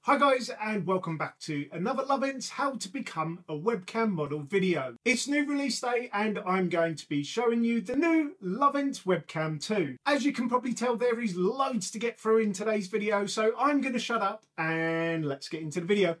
Hi guys, and welcome back to another Lovints How to Become a Webcam Model video. It's new release day and I'm going to be showing you the new Lovints Webcam 2. As you can probably tell, there is loads to get through in today's video, so I'm going to shut up and let's get into the video.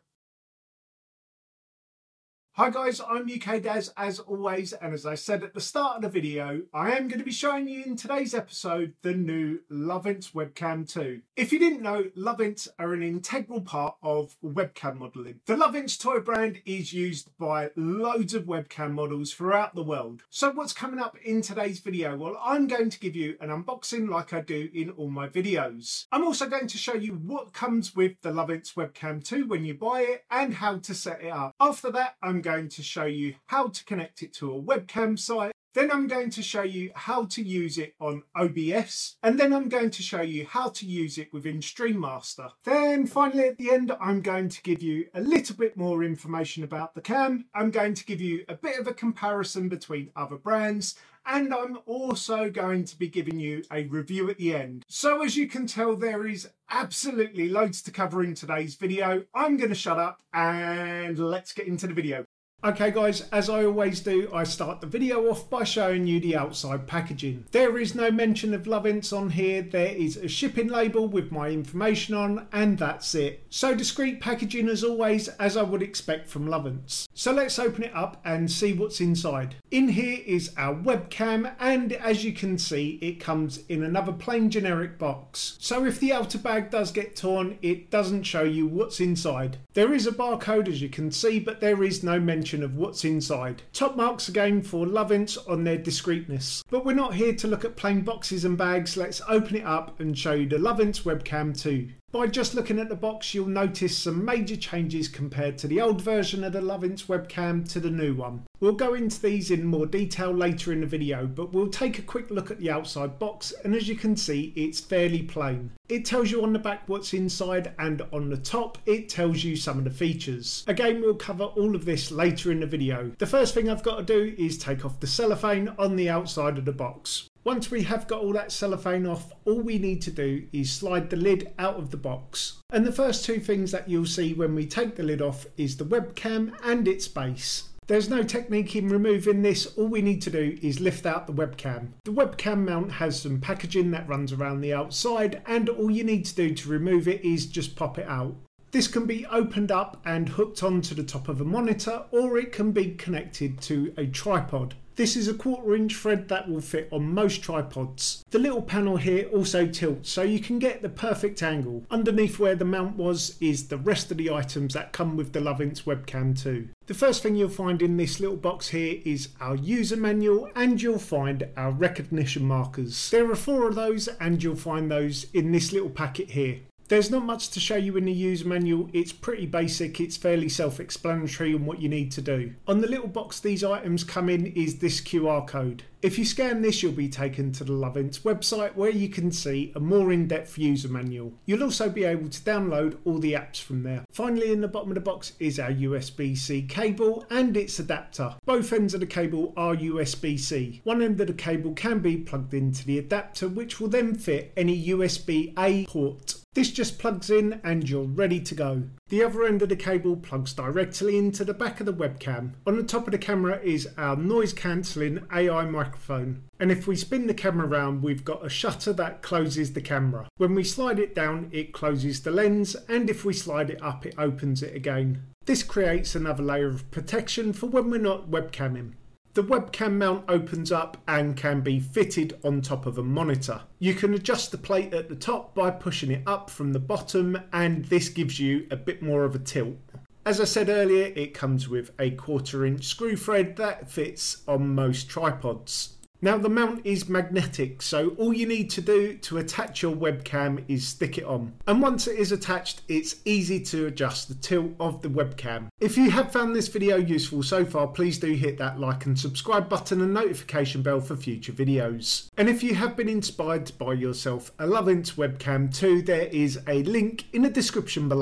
Hi guys, I'm UK Daz as always, and as I said at the start of the video, I am going to be showing you in today's episode the new Lovints Webcam 2. If you didn't know, Lovints are an integral part of webcam modelling. The Lovints toy brand is used by loads of webcam models throughout the world. So what's coming up in today's video? Well, I'm going to give you an unboxing like I do in all my videos. I'm also going to show you what comes with the Lovints Webcam 2 when you buy it and how to set it up. After that, I'm going to show you how to connect it to a webcam site. Then I'm going to show you how to use it on OBS, and then I'm going to show you how to use it within Stream Master. Then finally at the end, I'm going to give you a little bit more information about the cam. I'm going to give you a bit of a comparison between other brands, and I'm also going to be giving you a review at the end. So as you can tell, there is absolutely loads to cover in today's video. I'm going to shut up and let's get into the video. Okay guys, as I always do, I start the video off by showing you the outside packaging. There is no mention of Lovints on here, there is a shipping label with my information on, and that's it. So discreet packaging as always, as I would expect from Lovints. So let's open it up and see what's inside. In here is our webcam, and as you can see, it comes in another plain generic box. So if the outer bag does get torn, it doesn't show you what's inside. There is a barcode as you can see, but there is no mention of what's inside. Top marks again for Lovints on their discreetness. But we're not here to look at plain boxes and bags. Let's open it up and show you the Lovints Webcam 2. By just looking at the box, you'll notice some major changes compared to the old version of the Lovints webcam to the new one. We'll go into these in more detail later in the video, but we'll take a quick look at the outside box, and as you can see, it's fairly plain. It tells you on the back what's inside, and on the top it tells you some of the features. Again, we'll cover all of this later in the video. The first thing I've got to do is take off the cellophane on the outside of the box. Once we have got all that cellophane off, all we need to do is slide the lid out of the box. And the first two things that you'll see when we take the lid off is the webcam and its base. There's no technique in removing this, all we need to do is lift out the webcam. The webcam mount has some packaging that runs around the outside, and all you need to do to remove it is just pop it out. This can be opened up and hooked onto the top of a monitor, or it can be connected to a tripod. This is a 1/4 inch thread that will fit on most tripods. The little panel here also tilts so you can get the perfect angle. Underneath where the mount was is the rest of the items that come with the Lovints Webcam 2. The first thing you'll find in this little box here is our user manual, and you'll find our recognition markers. There are 4 of those, and you'll find those in this little packet here. There's not much to show you in the user manual, it's pretty basic, it's fairly self-explanatory on what you need to do. On the little box these items come in is this QR code. If you scan this, you'll be taken to the Lovints website where you can see a more in-depth user manual. You'll also be able to download all the apps from there. Finally, in the bottom of the box is our USB-C cable and its adapter. Both ends of the cable are USB-C. One end of the cable can be plugged into the adapter, which will then fit any USB-A port. This just plugs in and you're ready to go. The other end of the cable plugs directly into the back of the webcam. On the top of the camera is our noise cancelling AI microphone. And if we spin the camera around, we've got a shutter that closes the camera. When we slide it down, it closes the lens, and if we slide it up, it opens it again. This creates another layer of protection for when we're not webcamming. The webcam mount opens up and can be fitted on top of a monitor. You can adjust the plate at the top by pushing it up from the bottom, and this gives you a bit more of a tilt. As I said earlier, it comes with a 1/4 inch screw thread that fits on most tripods. Now the mount is magnetic, so all you need to do to attach your webcam is stick it on. And once it is attached, it's easy to adjust the tilt of the webcam. If you have found this video useful so far, please do hit that like and subscribe button and notification bell for future videos. And if you have been inspired to buy yourself a Lovints Webcam 2, there is a link in the description below.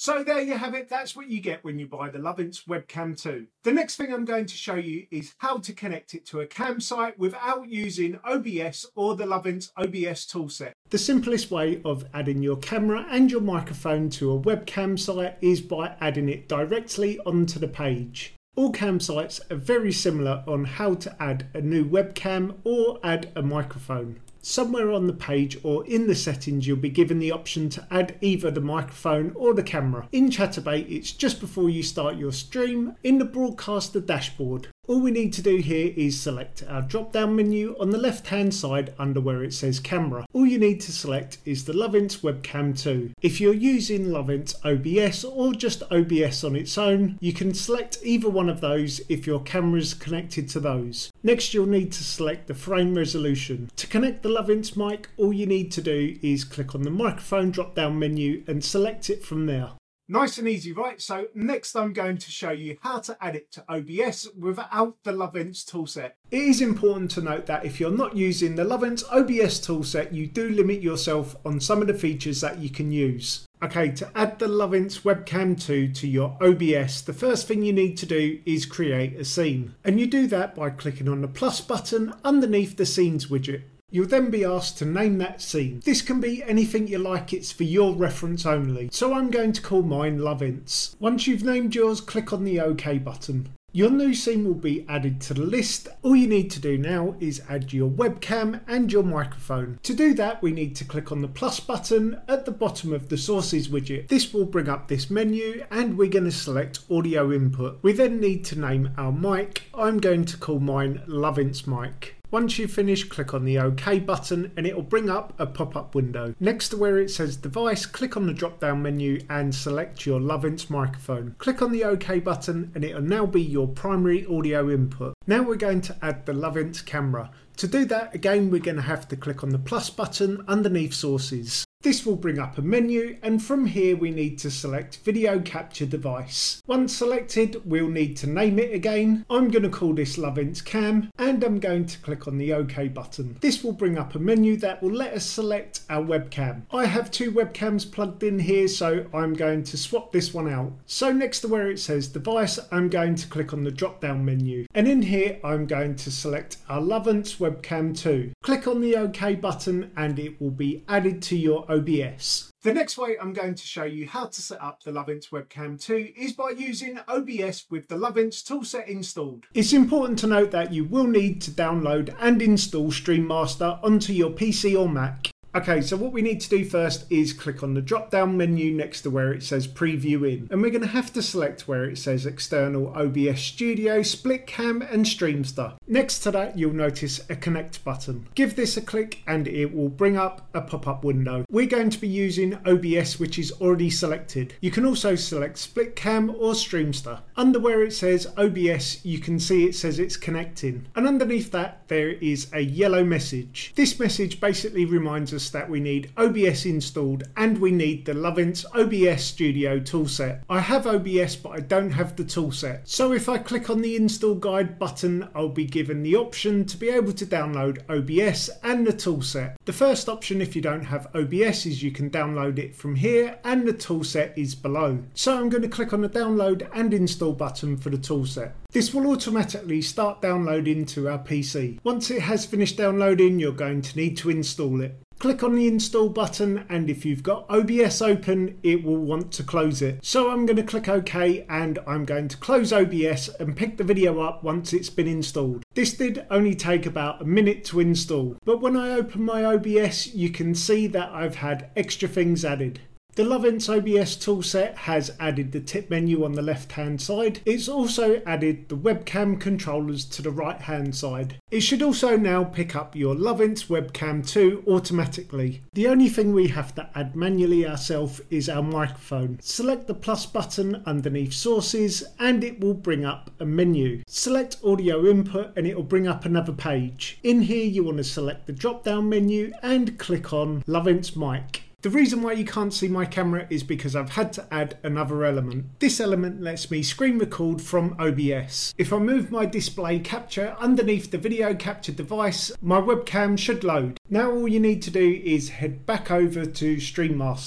So there you have it, that's what you get when you buy the Lovense Webcam 2. The next thing I'm going to show you is how to connect it to a campsite without using OBS or the Lovense OBS toolset. The simplest way of adding your camera and your microphone to a webcam site is by adding it directly onto the page. All campsites are very similar on how to add a new webcam or add a microphone. Somewhere on the page or in the settings you'll be given the option to add either the microphone or the camera. In Chaturbate it's just before you start your stream in the broadcaster dashboard. All we need to do here is select our drop down menu on the left hand side under where it says camera. All you need to select is the Lovense Webcam 2. If you're using Lovense OBS or just OBS on its own, you can select either one of those if your camera is connected to those. Next you'll need to select the frame resolution. To connect the Lovense mic, all you need to do is click on the microphone drop down menu and select it from there. Nice and easy, right? So next I'm going to show you how to add it to OBS without the Lovense toolset. It is important to note that if you're not using the Lovense OBS toolset, you do limit yourself on some of the features that you can use. Okay, to add the Lovense Webcam 2 to your OBS, the first thing you need to do is create a scene. And you do that by clicking on the plus button underneath the scenes widget. You'll then be asked to name that scene. This can be anything you like, it's for your reference only. So I'm going to call mine Lovense. Once you've named yours, click on the OK button. Your new scene will be added to the list. All you need to do now is add your webcam and your microphone. To do that, we need to click on the plus button at the bottom of the sources widget. This will bring up this menu and we're going to select audio input. We then need to name our mic. I'm going to call mine Lovense mic. Once you've finished, click on the OK button and it will bring up a pop-up window. Next to where it says device, click on the drop-down menu and select your Lovense microphone. Click on the OK button and it will now be your primary audio input. Now we're going to add the Lovense camera. To do that, again, we're going to have to click on the plus button underneath sources. This will bring up a menu and from here we need to select video capture device. Once selected, we'll need to name it again. I'm going to call this Lovense Cam and I'm going to click on the OK button. This will bring up a menu that will let us select our webcam. I have two webcams plugged in here, so I'm going to swap this one out. So next to where it says device, I'm going to click on the drop down menu and in here I'm going to select our Lovense Webcam 2. Click on the OK button and it will be added to your OBS. The next way I'm going to show you how to set up the Lovense Webcam 2 is by using OBS with the Lovense toolset installed. It's important to note that you will need to download and install Stream Master onto your PC or Mac. Okay, so what we need to do first is click on the drop down menu next to where it says preview in, and we're going to have to select where it says external OBS Studio, SplitCam and Streamster. Next to that you'll notice a connect button. Give this a click and it will bring up a pop-up window. We're going to be using OBS, which is already selected. You can also select SplitCam or Streamster. Under where it says OBS you can see it says it's connecting, and underneath that there is a yellow message. This message basically reminds us that we need OBS installed and we need the Lovense OBS Studio toolset. I have OBS but I don't have the toolset, so if I click on the install guide button I'll be given the option to be able to download OBS and the toolset. The first option if you don't have OBS is you can download it from here and the toolset is below. So I'm going to click on the download and install button for the toolset. This will automatically start downloading to our PC. Once it has finished downloading you're going to need to install it. Click on the install button and if you've got OBS open it will want to close it. So I'm going to click OK and I'm going to close OBS and pick the video up once it's been installed. This did only take about a minute to install, but when I open my OBS you can see that I've had extra things added. The Lovense OBS toolset has added the tip menu on the left hand side. It's also added the webcam controllers to the right hand side. It should also now pick up your Lovense Webcam 2 automatically. The only thing we have to add manually ourselves is our microphone. Select the plus button underneath sources and it will bring up a menu. Select audio input and it will bring up another page. In here you want to select the drop down menu and click on Lovense mic. The reason why you can't see my camera is because I've had to add another element. This element lets me screen record from OBS. If I move my display capture underneath the video capture device, my webcam should load. Now all you need to do is head back over to Stream Master.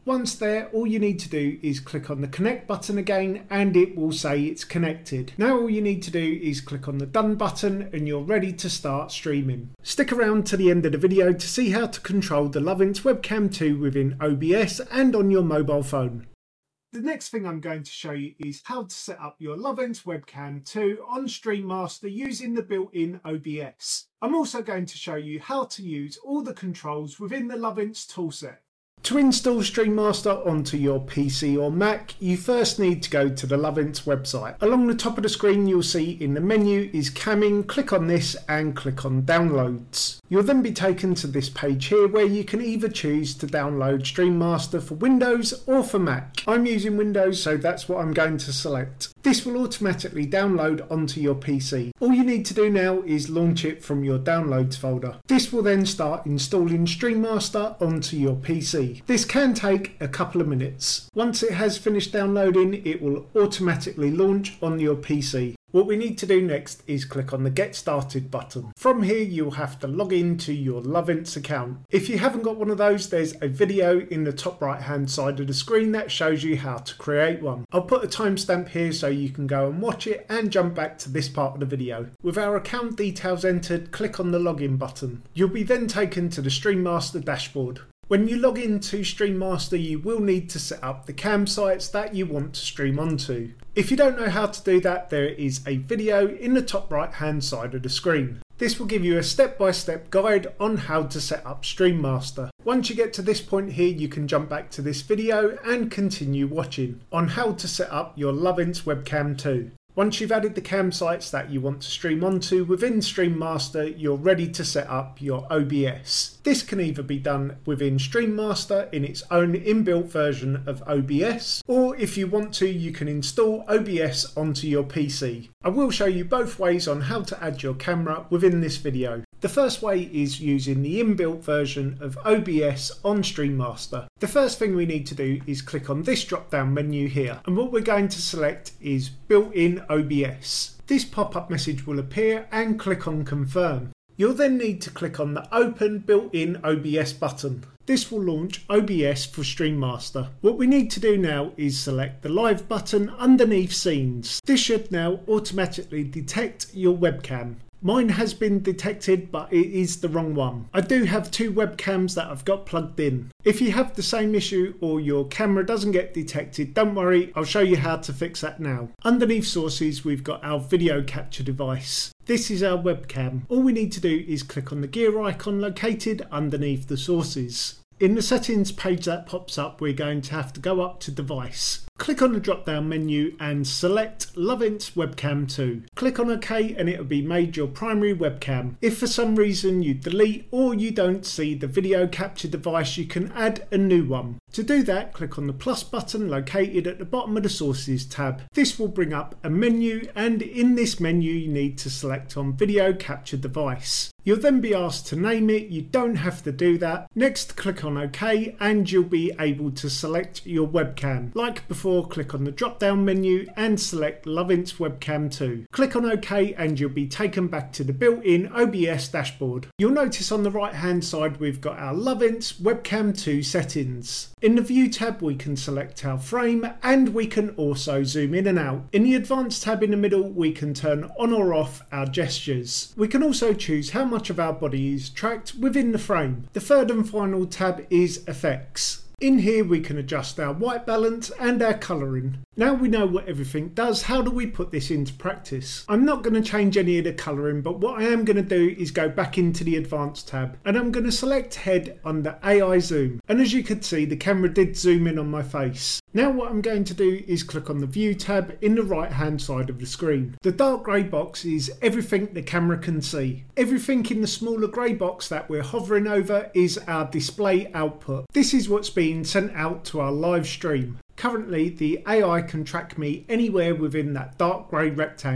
Once there, all you need to do is click on the connect button again and it will say it's connected. Now all you need to do is click on the done button and you're ready to start streaming. Stick around to the end of the video to see how to control the Lovense Webcam 2 within OBS and on your mobile phone. The next thing I'm going to show you is how to set up your Lovense Webcam 2 on Stream Master using the built-in OBS. I'm also going to show you how to use all the controls within the Lovense toolset. To install Stream Master onto your PC or Mac, you first need to go to the Lovense website. Along the top of the screen you'll see in the menu is Camming, click on this and click on Downloads. You'll then be taken to this page here where you can either choose to download Stream Master for Windows or for Mac. I'm using Windows, so that's what I'm going to select. This will automatically download onto your PC. All you need to do now is launch it from your Downloads folder. This will then start installing Stream Master onto your PC. This can take a couple of minutes. Once it has finished downloading, it will automatically launch on your PC. What we need to do next is click on the Get Started button. From here you'll have to log into your Lovense account. If you haven't got one of those, there's a video in the top right hand side of the screen that shows you how to create one. I'll put a timestamp here so you can go and watch it and jump back to this part of the video. With our account details entered, click on the login button. You'll be then taken to the Stream Master dashboard. When you log into Stream Master, you will need to set up the cam sites that you want to stream onto. If you don't know how to do that, there is a video in the top right hand side of the screen. This will give you a step-by-step guide on how to set up Stream Master. Once you get to this point here, you can jump back to this video and continue watching on how to set up your Lovense Webcam 2. Once you've added the cam sites that you want to stream onto within Stream Master, you're ready to set up your OBS. This can either be done within Stream Master in its own inbuilt version of OBS, or if you want to, you can install OBS onto your PC. I will show you both ways on how to add your camera within this video. The first way is using the inbuilt version of OBS on Stream Master. The first thing we need to do is click on this drop down menu here, and what we're going to select is built-in OBS. This pop-up message will appear and click on confirm. You'll then need to click on the Open Built-in OBS button. This will launch OBS for Stream Master. What we need to do now is select the Live button underneath Scenes. This should now automatically detect your webcam. Mine has been detected, but it is the wrong one. I do have two webcams that I've got plugged in. If you have the same issue or your camera doesn't get detected, don't worry, I'll show you how to fix that now. Underneath Sources, we've got our video capture device. This is our webcam. All we need to do is click on the gear icon located underneath the sources. In the settings page that pops up, we're going to have to go up to Device. Click on the drop down menu and select Lovense Webcam 2. Click on OK and it will be made your primary webcam. If for some reason you delete or you don't see the video capture device, you can add a new one. To do that, click on the plus button located at the bottom of the Sources tab. This will bring up a menu, and in this menu you need to select on Video Capture Device. You'll then be asked to name it. You don't have to do that. Next, click on OK and you'll be able to select your webcam. Like before, click on the drop down menu and select Lovense Webcam 2. Click on OK and you'll be taken back to the built-in OBS dashboard. You'll notice on the right hand side we've got our Lovense Webcam 2 settings. In the View tab we can select our frame and we can also zoom in and out. In the Advanced tab in the middle we can turn on or off our gestures. We can also choose how much of our body is tracked within the frame. The third and final tab is Effects. In here we can adjust our white balance and our colouring. Now we know what everything does, how do we put this into practice? I'm not going to change any of the colouring, but what I am going to do is go back into the Advanced tab and I'm going to select Head under AI Zoom. And as you could see, the camera did zoom in on my face. Now what I'm going to do is click on the View tab in the right hand side of the screen. The dark grey box is everything the camera can see. Everything in the smaller grey box that we're hovering over is our display output. This is what's being sent out to our live stream. Currently, the AI can track me anywhere within that dark grey rectangle.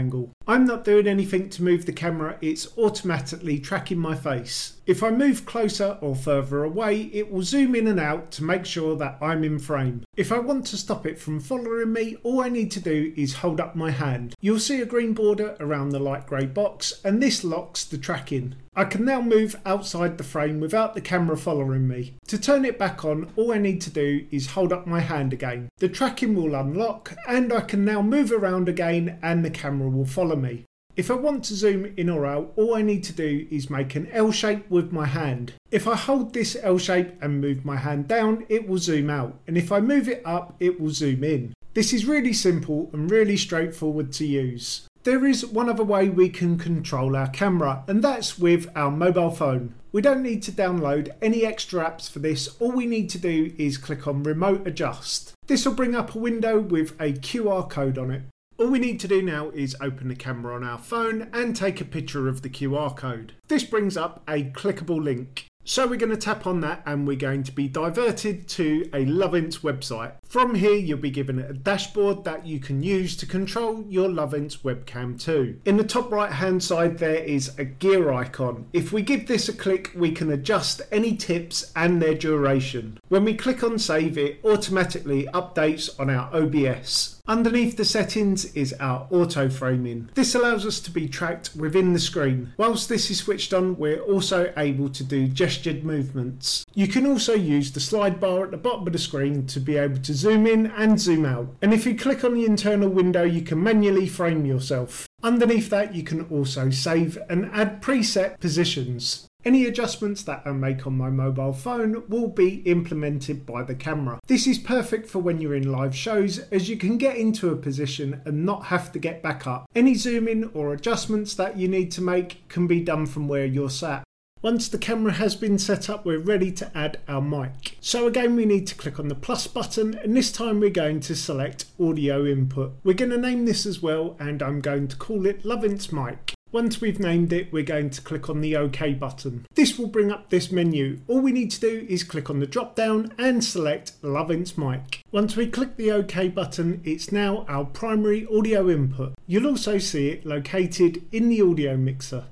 I'm not doing anything to move the camera, it's automatically tracking my face. If I move closer or further away, it will zoom in and out to make sure that I'm in frame. If I want to stop it from following me, all I need to do is hold up my hand. You'll see a green border around the light grey box, and this locks the tracking. I can now move outside the frame without the camera following me. To turn it back on, all I need to do is hold up my hand again. The tracking will unlock, and I can now move around again and the camera will follow me. If I want to zoom in or out, all I need to do is make an L shape with my hand. If I hold this L shape and move my hand down, it will zoom out, and if I move it up, it will zoom in. This is really simple and really straightforward to use. There is one other way we can control our camera, and that's with our mobile phone. We don't need to download any extra apps for this. All we need to do is click on Remote Adjust. This will bring up a window with a QR code on it. All we need to do now is open the camera on our phone and take a picture of the QR code. This brings up a clickable link. So we're going to tap on that and we're going to be diverted to a Lovense website. From here you'll be given a dashboard that you can use to control your Lovense Webcam 2. In the top right hand side there is a gear icon. If we give this a click we can adjust any tips and their duration. When we click on save, it automatically updates on our OBS. Underneath the settings is our auto framing. This allows us to be tracked within the screen. Whilst this is switched on, we're also able to do gestured movements. You can also use the slide bar at the bottom of the screen to be able to zoom in and zoom out. And if you click on the internal window, you can manually frame yourself. Underneath that, you can also save and add preset positions. Any adjustments that I make on my mobile phone will be implemented by the camera. This is perfect for when you're in live shows, as you can get into a position and not have to get back up. Any zoom in or adjustments that you need to make can be done from where you're sat. Once the camera has been set up, we're ready to add our mic. So again, we need to click on the plus button, and this time we're going to select audio input. We're going to name this as well, and I'm going to call it Lovense Mic. Once we've named it, we're going to click on the OK button. This will bring up this menu. All we need to do is click on the drop down and select Lovense Mic. Once we click the OK button, it's now our primary audio input. You'll also see it located in the audio mixer.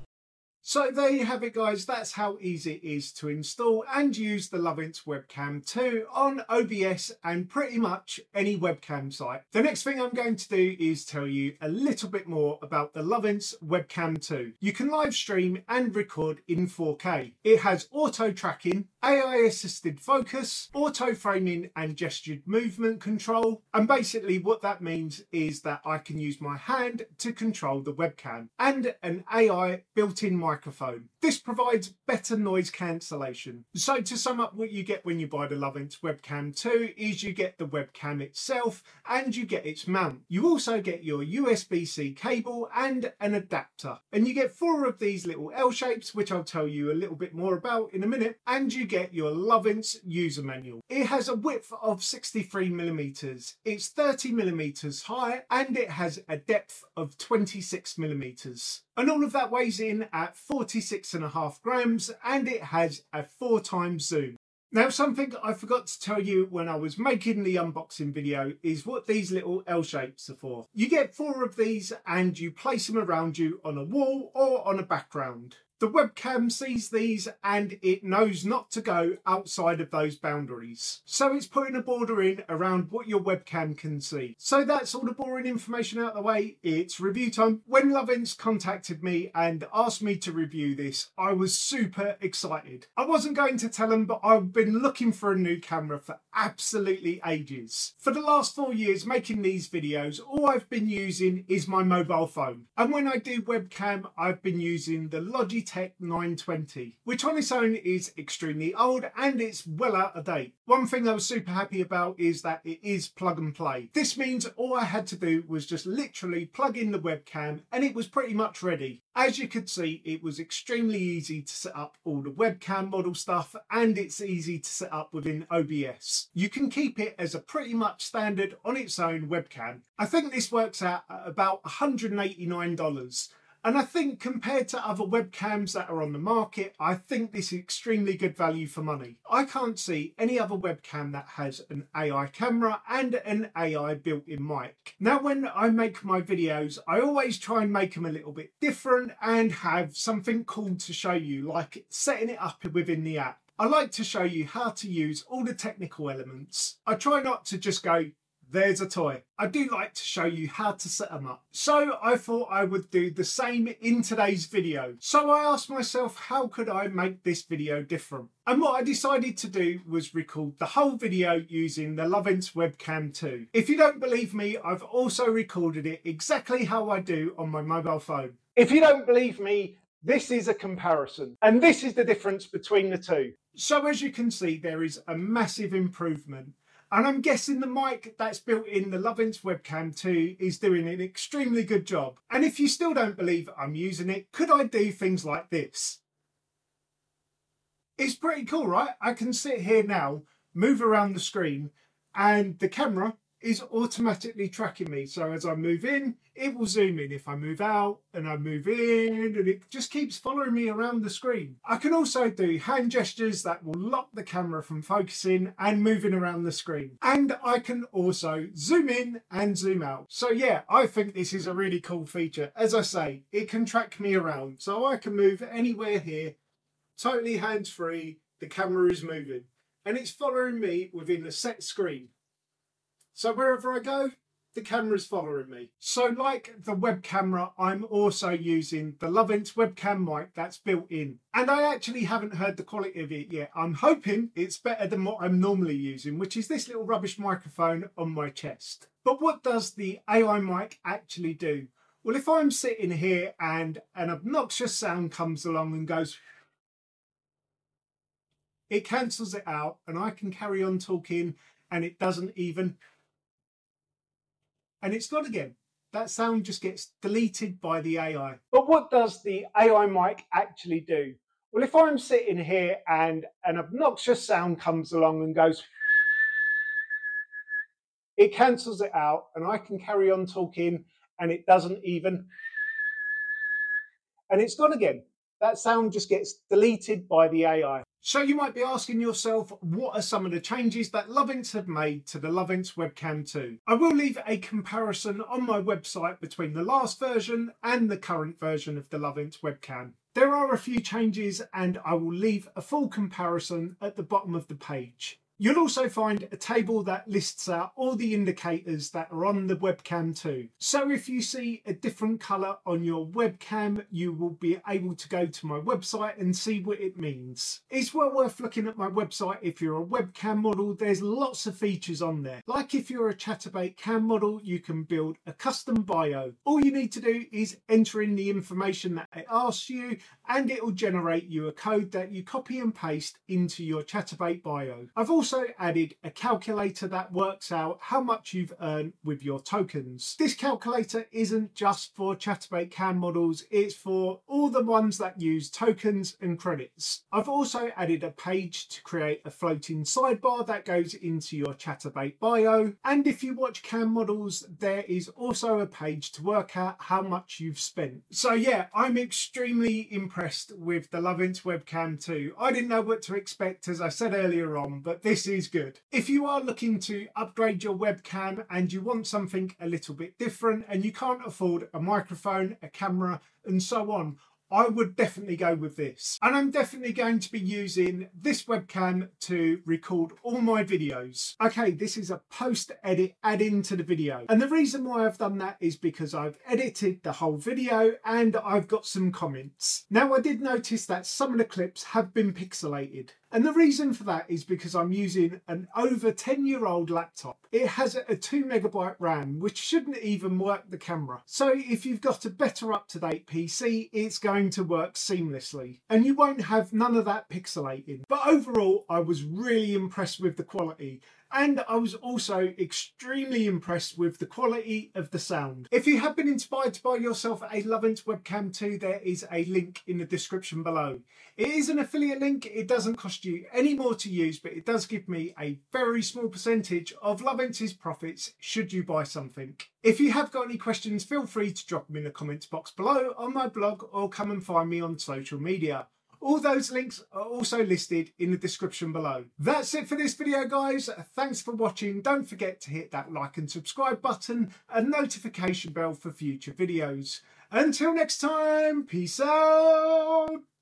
So there you have it guys, that's how easy it is to install and use the Lovense Webcam 2 on OBS and pretty much any webcam site. The next thing I'm going to do is tell you a little bit more about the Lovense Webcam 2. You can live stream and record in 4K. It has auto tracking, AI assisted focus, auto framing and gestured movement control, and basically what that means is that I can use my hand to control the webcam, and an AI built-in microphone. This provides better noise cancellation. So to sum up, what you get when you buy the Lovense Webcam 2 is you get the webcam itself and you get its mount. You also get your USB-C cable and an adapter, and you get 4 of these little L shapes, which I'll tell you a little bit more about in a minute, and you get your Lovense user manual. It has a width of 63mm, it's 30mm high, and it has a depth of 26mm. And all of that weighs in at 46.5 grams, and it has a 4x zoom. Now, something I forgot to tell you when I was making the unboxing video is what these little L shapes are for. You get 4 of these and you place them around you on a wall or on a background. The webcam sees these and it knows not to go outside of those boundaries. So it's putting a border in around what your webcam can see. So that's all the boring information out of the way. It's review time. When Lovense contacted me and asked me to review this, I was super excited. I wasn't going to tell them, but I've been looking for a new camera for absolutely ages. For the last 4 years making these videos, all I've been using is my mobile phone. And when I do webcam, I've been using the Logitech Tech 920, which on its own is extremely old and it's well out of date. One thing I was super happy about is that it is plug and play. This means all I had to do was just literally plug in the webcam and it was pretty much ready. As you could see, it was extremely easy to set up all the webcam model stuff, and it's easy to set up within OBS. You can keep it as a pretty much standard on its own webcam. I think this works out at about $189. And I think compared to other webcams that are on the market, I think this is extremely good value for money. I can't see any other webcam that has an AI camera and an AI built-in mic. Now, when I make my videos, I always try and make them a little bit different and have something cool to show you, like setting it up within the app. I like to show you how to use all the technical elements. I try not to just go, there's a toy. I do like to show you how to set them up. So I thought I would do the same in today's video. So I asked myself, how could I make this video different? And what I decided to do was record the whole video using the Lovins Webcam 2. If you don't believe me, I've also recorded it exactly how I do on my mobile phone. If you don't believe me, this is a comparison, and this is the difference between the two. So as you can see, there is a massive improvement. And I'm guessing the mic that's built in the Lovins Webcam 2 is doing an extremely good job. And if you still don't believe I'm using it, could I do things like this? It's pretty cool, right? I can sit here now, move around the screen, and the camera is automatically tracking me. So as I move in, it will zoom in. If I move out and I move in, and it just keeps following me around the screen. I can also do hand gestures that will lock the camera from focusing and moving around the screen. And I can also zoom in and zoom out. So yeah, I think this is a really cool feature. As I say, it can track me around. So I can move anywhere here, totally hands-free. The camera is moving and it's following me within a set screen. So wherever I go, the camera's following me. So like the web camera, I'm also using the Lovins webcam mic that's built in. And I actually haven't heard the quality of it yet. I'm hoping it's better than what I'm normally using, which is this little rubbish microphone on my chest. But what does the AI mic actually do? Well, if I'm sitting here and an obnoxious sound comes along and goes, it cancels it out and I can carry on talking and it doesn't even... And it's gone again. That sound just gets deleted by the AI. But what does the AI mic actually do? Well, if I'm sitting here and an obnoxious sound comes along and goes, it cancels it out and I can carry on talking and it doesn't even, and it's gone again. That sound just gets deleted by the AI. So you might be asking yourself, what are some of the changes that Lovins have made to the Lovins Webcam 2? I will leave a comparison on my website between the last version and the current version of the Lovins Webcam. There are a few changes and I will leave a full comparison at the bottom of the page. You'll also find a table that lists out all the indicators that are on the webcam too. So if you see a different colour on your webcam, you will be able to go to my website and see what it means. It's well worth looking at my website if you're a webcam model. There's lots of features on there. Like if you're a Chaturbate cam model, you can build a custom bio. All you need to do is enter in the information that it asks you and it will generate you a code that you copy and paste into your Chaturbate bio. I've also added a calculator that works out how much you've earned with your tokens. This calculator isn't just for Chaturbate cam models, it's for all the ones that use tokens and credits. I've also added a page to create a floating sidebar that goes into your Chaturbate bio, and if you watch cam models, there is also a page to work out how much you've spent. So yeah, I'm extremely impressed with the Lovins Webcam 2. I didn't know what to expect, as I said earlier on, but this is good. If you are looking to upgrade your webcam and you want something a little bit different and you can't afford a microphone, a camera and so on, I would definitely go with this. And I'm definitely going to be using this webcam to record all my videos. Okay, this is a post-edit add-in to the video. And the reason why I've done that is because I've edited the whole video and I've got some comments. Now, I did notice that some of the clips have been pixelated. And the reason for that is because I'm using an over 10-year-old laptop. It has a 2MB RAM, which shouldn't even work the camera. So if you've got a better up-to-date PC, it's going to work seamlessly. And you won't have none of that pixelating. But overall, I was really impressed with the quality. and I was also extremely impressed with the quality of the sound. If you have been inspired to buy yourself a Lovint Webcam 2, there is a link in the description below. It is an affiliate link. It doesn't cost you any more to use, but it does give me a very small percentage of Lovint's profits should you buy something. If you have got any questions, feel free to drop them in the comments box below on my blog or come and find me on social media. All those links are also listed in the description below. That's it for this video, guys. Thanks for watching. Don't forget to hit that like and subscribe button and notification bell for future videos. Until next time, peace out.